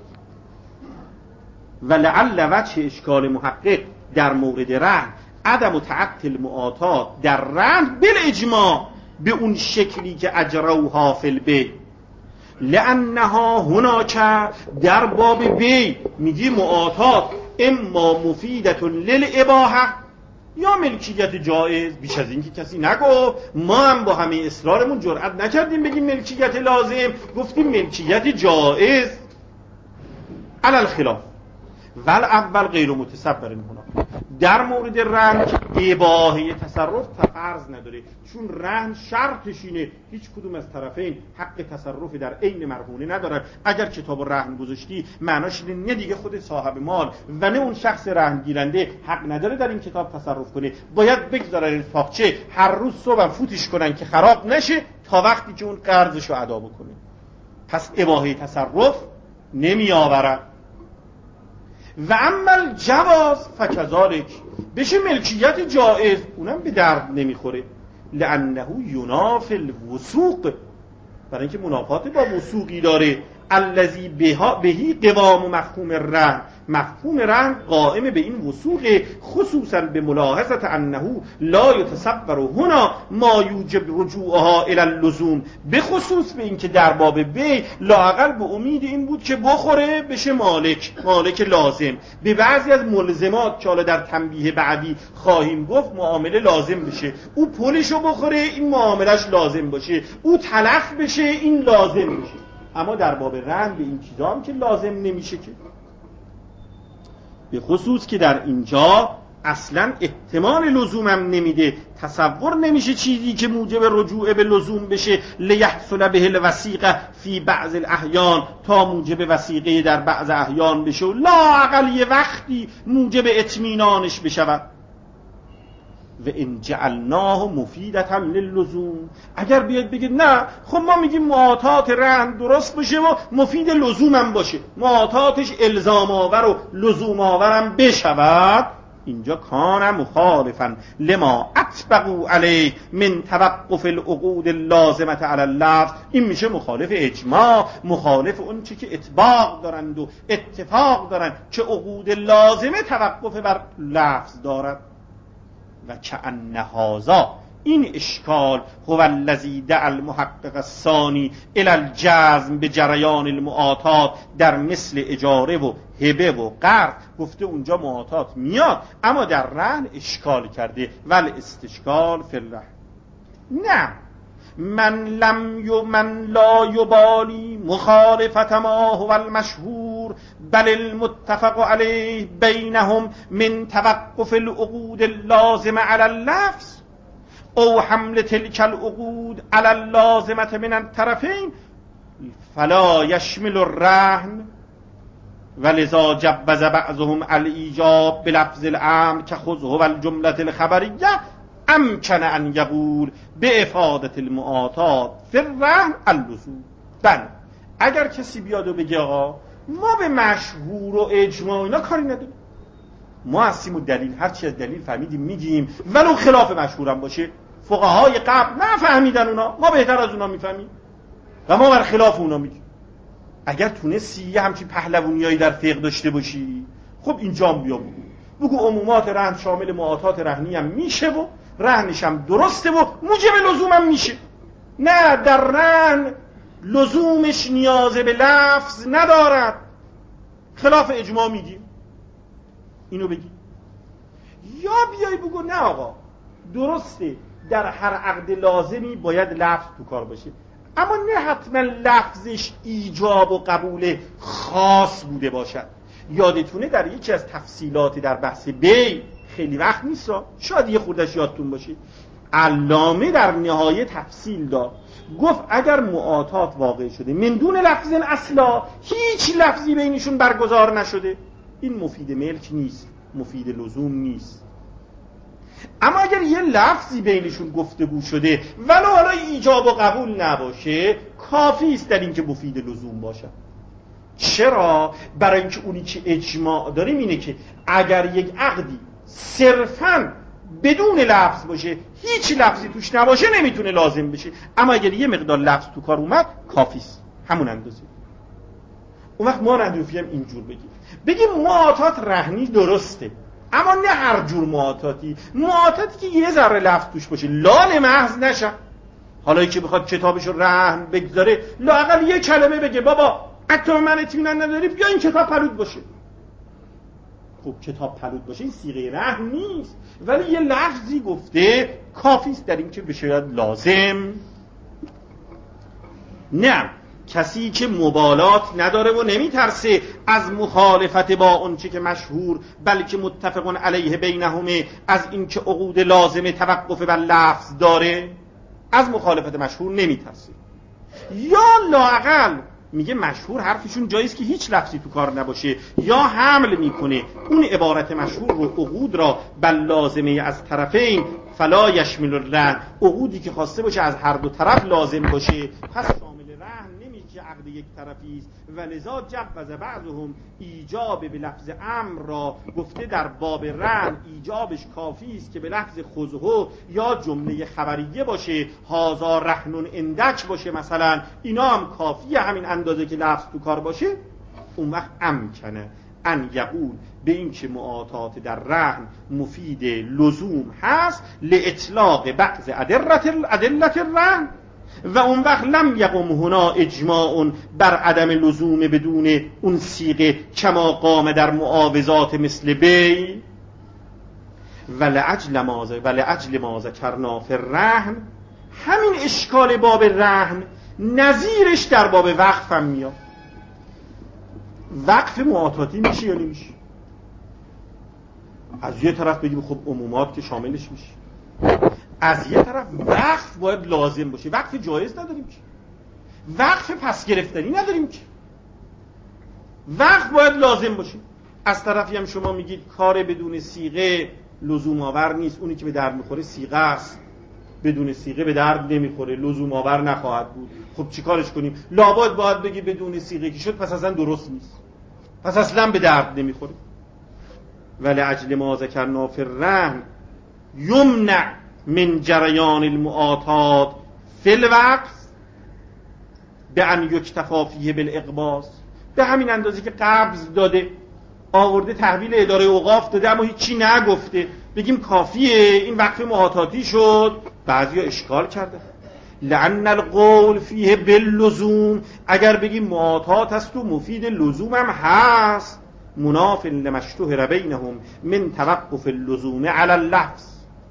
و لعل وجه اشکال محقق در مورد رهن عدم تعطل معاطات در رهن بل اجماع به اون شکلی که اجروها فی البیع، لانها هناک در باب بی میگی معاطات اما مفیدت للاباحه یا ملکیت جایز. بیش از این که کسی نگفت. ما هم با همه اصرارمون جرئت نکردیم بگیم ملکیت لازم، گفتیم ملکیت جایز. علی الخلاف ول اول غیر متصور هنا، در مورد رهن اباحه تصرف فرض نداره، چون رهن شرطش اینه هیچ کدوم از طرفین حق تصرف در عین مرهونه ندارن. اگر کتاب رهن گذاشتی معناش اینه نه دیگه خود صاحب مال و نه اون شخص رهن گیرنده حق نداره در این کتاب تصرف کنه، باید بگذارن پاکچه هر روز صبح فوتش کنن که خراب نشه تا وقتی که اون قرضشو ادا بکنه. پس اباحه تصرف نمی آورن. و اما جواز فکذالک، بشه ملکیت جائز، اونم به درد نمیخوره. لانه ینافی الوثوق، برای اینکه منافات با وثوقی داره. الذی بهی قوام مفهوم رهن، مفهوم رهن قائم به این وثوق، خصوصا به ملاحظه انه لا یتصور هنا ما یوجب رجوعها الی اللزوم، به خصوص به این که در باب بی لااقل به امید این بود که بخوره بشه مالک، مالک لازم. به بعضی از ملزمات که حالا در تنبیه بعدی خواهیم گفت معامله لازم بشه، او پولشو بخوره این معاملش لازم باشه، او تلف بشه این لازم بشه. اما در باب رهن به این چیزا هم که لازم نمیشه که، به خصوص که در اینجا اصلا احتمال لزومم نمیده، تصور نمیشه چیزی که موجب رجوع به لزوم بشه لیحصل به الوثیقه فی بعض الاحیان تا موجب وثیقه در بعض احیان بشه و لااقل یه وقتی موجب اطمینانش بشود. و ان جعلناه مفیدة للزوم، اگر بیاد بگید نه خب ما میگیم معاطات رهن درست باشه و مفید لزومم باشه، معاطاتش الزام آور و لزوم آورم بشود، اینجا کان مخالفا لما اطبقوا علیه من توقف العقود اللازمه علی اللفظ، این میشه مخالف اجماع، مخالف اون چی که اطباق دارند و اتفاق دارند که عقود لازمه توقف بر لفظ دارد. و کأن هذا، این اشکال، هو الذی دعا المحقق الثانی الی الجزم به جریان المعاطات در مثل اجاره و هبه و قرض، گفته اونجا معاطات میاد اما در رهن اشکال کرده. ول استشکال فی الرهن، نه من لم ی من لا یبالی مخالفت ما هو المشهور بل المتفق علیه بینهم من توقف العقود اللازمه علی اللفظ او حمل تلك العقود على اللازمه من الطرفین فلا یشمل الرهن ولذا جبز بعضهم الایجاب بلفظ الامر كخذه والجمله الخبریه امکن ان یقول به افادت المعاطات فی الرهن اللزوم. بله اگر کسی بیاد و بگه آقا ما به مشهور و اجماع اینا کاری نداریم، ما هستیم و دلیل هرچی از دلیل فهمیدیم میگیم ولو خلاف مشهورم باشه، فقهای قبل نفهمیدن اونا، ما بهتر از اونا میفهمیم و ما بر خلاف اونا میگیم. اگر تونستی همچین پهلوانیایی در فقه داشته باشی، خب اینجا هم بیا بگو بگو عمومات رهن شامل معاطات رهنی هم میشه و رهنش هم درسته و موجب لزوم هم میشه. نه در رهن لزومش نیاز به لفظ ندارد، خلاف اجماع میگیم، اینو بگی. یا بیای بگو نه آقا درسته در هر عقد لازمی باید لفظ تو کار باشه اما نه حتما لفظش ایجاب و قبول خاص بوده باشد. یادتونه در یکی از تفصیلات در بحث بی، خیلی وقت نیست شاید یه خوردش یادتون باشه، علامه در نهایه تفصیل داد، گفت اگر معاطات واقع شده من دون لفظ اصلا، هیچ لفظی بینشون برگزار نشده، این مفید ملک نیست، مفید لزوم نیست. اما اگر یه لفظی بینشون گفتگو شده ولو حالا ایجاب و قبول نباشه، کافی است در این که مفید لزوم باشه. چرا؟ برای اینکه اونی که اجماع داریم اینه که اگر یک عقدی صرفاً بدون لفظ باشه، هیچ لفظی توش نباشه، نمیتونه لازم بشه، اما اگر یه مقدار لفظ تو کار اومد کافی است، همون اندازه. اون وقت ما ندوفی هم اینجور بگیم بگیم معاطات رهنی درسته اما نه هر جور معاطاتی، معاطاتی که یه ذره لفظ توش باشه، لال محض نشه. حالا که بخواد کتابشو رهن بگذاره لااقل یه کلمه بگه بابا حتی من اطمینان نداری بیا این کتاب پلود باشه. خب کتاب پلود باشه این صیغه رهن نیست، ولی یه لفظی گفته کافی است در این که بشه لازم. نه کسی که مبالات نداره و نمیترسه از مخالفت با اون چی که مشهور بلکه متفقون علیه بینهمه، از این که عقود لازمه توقف بر لفظ داره، از مخالفت مشهور نمیترسه. یا لااقل میگه مشهور حرفشون جاییست که هیچ لفظی تو کار نباشه، یا حمل میکنه اون عبارت مشهور رو عقود را بر لازمه از طرفین فلا یشمل الرهن، عقودی که خواسته باشه از هر دو طرف لازم باشه پس شامل رهن نمیشه که عقد یک طرفی است. و لذا جبز بعضهم ایجاب به لفظ امر را گفته در باب رهن ایجابش کافی است که به لفظ خذه یا جمله خبریه باشه، هازا رهن اندک باشه مثلا، اینا هم کافیه همین اندازه که لفظ تو کار باشه. اون وقت امکنه ان یقول به این که معاطات در رهن مفید لزوم هست لاطلاق بعض ادلت الرهن، و اون وقت لم یقم هنا اجماع بر عدم لزوم بدون اون صیغه کما قام در معاوضات مثل بی. ولعجل ما ولعجل ما ذکرنا فی الرهن، همین اشکال باب رهن نظیرش در باب وقف هم میاد. وقف معاطاتی میشه یا نمیشه؟ از یه طرف بگیم خب عمومات که شاملش میشه، از یه طرف وقف باید لازم باشه. وقف جایز نداریم که، وقف پس گرفتنی نداریم که، وقف باید لازم باشه. از طرفی هم شما میگید کار بدون صیغه لزوم آور نیست، اونی که به درد میخوره صیغه است، بدون صیغه به درد نمیخوره، لزوم آور نخواهد بود. خب چی کارش کنیم؟ لابد باید بگی بدون صیغه که شد پس اصلا درست نیست، پس اصلا به درد نمیخوره. ولی اجل ما ذکرنا فی الرهن یمنع من جریان المعاطات فی الوقف به ان یکتفا فیه بالاقباض. به همین اندازه که قبض داده، آورده تحویل اداره اوقاف داده اما هیچی نگفته، بگیم کافیه این وقف معاطاتی شد؟ بعضیا اشکال کرده. لأن القول فیه باللزوم، اگر بگیم معاطات است و مفید لزوم هم هست، مناف لما اشتهر بینهم من توقف اللزوم علی اللفظ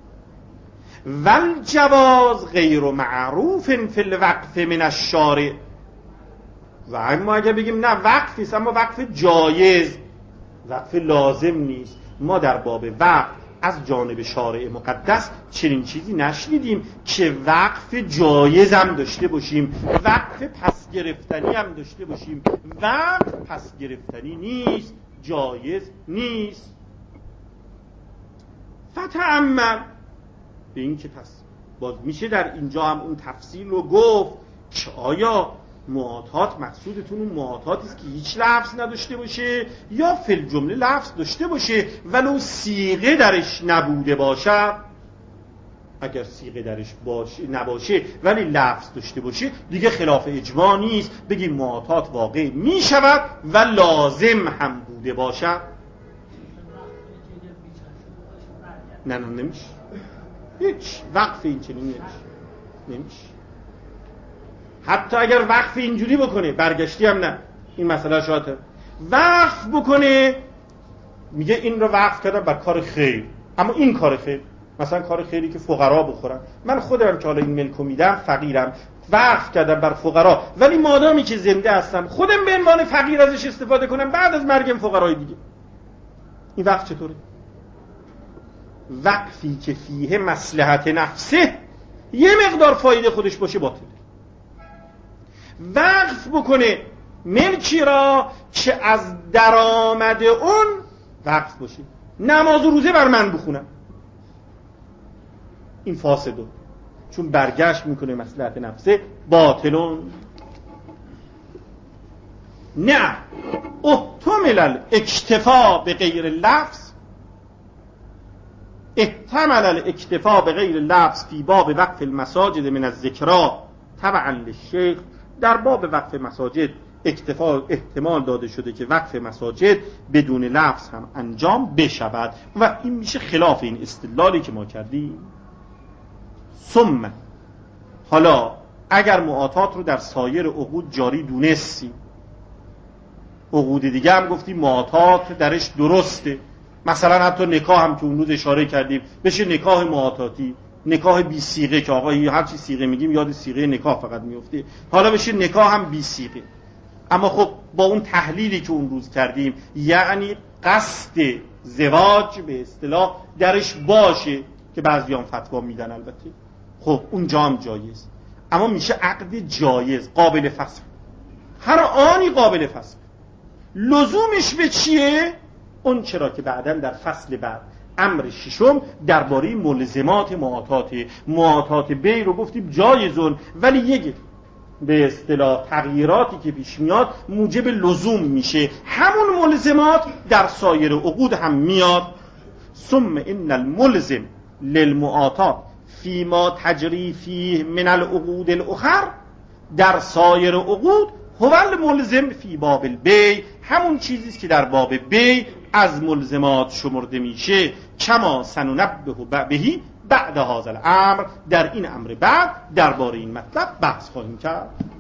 والجواز غیر معروف فی الوقف من الشارع. و اما اگر بگیم نه وقفی است اما وقف جایز، وقف لازم نیست، ما در باب وقف از جانب شارع مقدس چنین چیزی نشنیدیم که وقف جایز هم داشته باشیم، وقف پس گرفتنی هم داشته باشیم. وقف پس گرفتنی نیست، جایز نیست. فتأمل، به این که پس باز میشه در اینجا هم اون تفصیل رو گفت که آیا معاطات مقصودتون اون معاطاتی است که هیچ لفظ نداشته باشه یا فی الجمله لفظ داشته باشه ولو صیغه درش نبوده باشه؟ اگر صیغه درش باشه نباشه ولی لفظ داشته باشه دیگه خلاف اجماع نیست، بگیم معاطات واقع می شود و لازم هم بوده باشه. نه نه نمیشه، هیچ وقف این چنین نمیشه نمیشه حتی اگر وقف اینجوری بکنه، برگشتی هم نه، این مسئله شاته وقف بکنه، میگه این رو وقف کردم بر کار خیر، اما این کار خیر، مثلا کار خیری که فقرا بخورن، من خودم که حالا این ملکو میدم فقیرم، وقف کردم بر فقرا، ولی مادامی که زنده هستم خودم به عنوان فقیر ازش استفاده کنم، بعد از مرگم فقرای دیگه، این وقف چطوره؟ وقفی که فیه مصلحت نفسه، یه مقدار فایده خودش باشه باطله. وقف بکنه ملکی را که از درآمد اون وقف باشه، نماز و روزه بر من بخونم، این فاسده، چون برگشت میکنه مصلحت نفسه، باطلون. نه احتمل الاکتفا به غیر لفظ، احتمل الاکتفا به غیر لفظ فی باب وقف المساجد من الذکرا تبعا للشیخ. در باب وقف مساجد اکتفا احتمال داده شده که وقف مساجد بدون لفظ هم انجام بشود و این میشه خلاف این استدلالی که ما کردیم. ثم حالا اگر معاطات رو در سایر عقود جاری دونستی، عقود دیگه هم گفتیم معاطات درش درسته، مثلا حتی نکاح هم که اون روز اشاره کردیم بشه نکاح معاطاتی، نکاح بی صیغه که آقا هر چی صیغه میگیم یاد صیغه نکاح فقط میفته، حالا بشه نکاح هم بی صیغه. اما خب با اون تحلیلی که اون روز کردیم، یعنی قصد زواج به اصطلاح درش باشه که بعضیان فتوا میدن البته، خب اون جام جایز، اما میشه عقد جایز قابل فسخ، هر آنی قابل فسخ. لزومش به چیه؟ اون چرا که بعداً در فصل بعد امر ششم درباره ملزمات معاطات معاطات بی رو گفتیم جایزون، ولی یک به اصطلاح تغییراتی که پیش میاد موجب لزوم میشه، همون ملزمات در سایر عقود هم میاد. ثم ان الملزم للمعاطات فيما تجری فيه من العقود الاخر، در سایر عقود هو الملزم فی باب البی، همون چیزی است که در باب بی از ملزمات شمرده میشه. کما سننبه بهی بعد هذا الامر، در این امر بعد درباره این مطلب بحث خواهیم کرد.